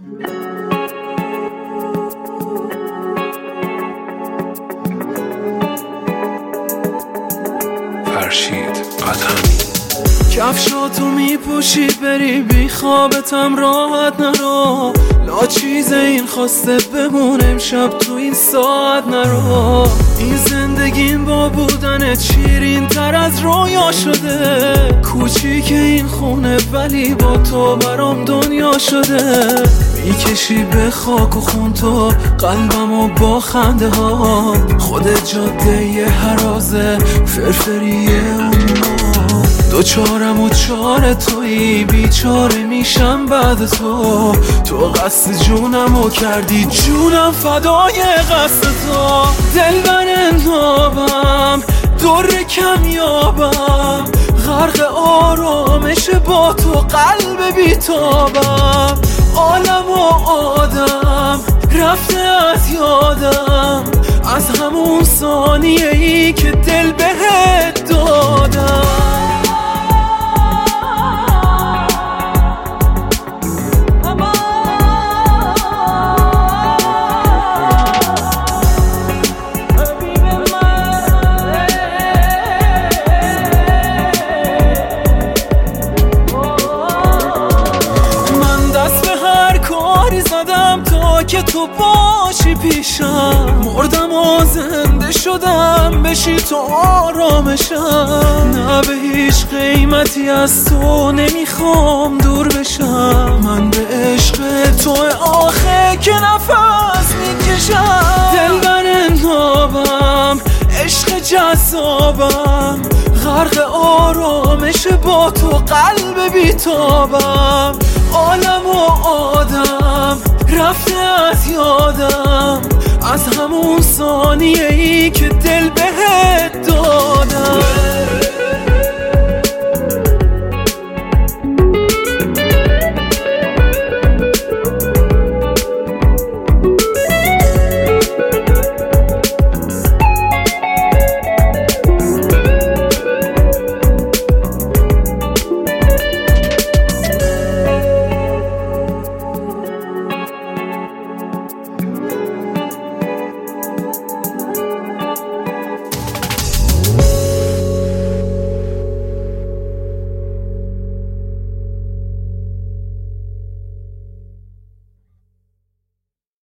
فرشید قدمی کفشاتو میپوشی بری بی خوابتم راحت نرو، لا چیز این خواسته بمون امشب تو این ساعت نرو. این زندگیم با بودن شیرین تر از رویا شده، کوچیک این خونه ولی با تو برام دنیا شده. میکشی به خاک و خون تو قلبمو با خنده ها، خودت جاده یه هرازه فرفریه اونو. دوچارم و چار تویی بیچاره میشم بعد تو، تو قصد جونمو کردی جونم فدای قصد تو. دلبر انتابم در کمیابم، غرق آرامش با تو قلب بیتابم. عالم و آدم رفته از یادم، از همون ثانیه ای که دل بهت دادم. تا که تو باشی پیشم، مردم و زنده شدم بشی تو آرامشم. نه به هیچ قیمتی از تو نمیخوام دور بشم، من به عشق تو آخه که نفس میکشم. دلبر انتابم عشق جذابم، غرق آرامش با تو قلب بیتابم. عالم و آدم رفته از یادم، از همون ثانیه ای که دل بهت دادم.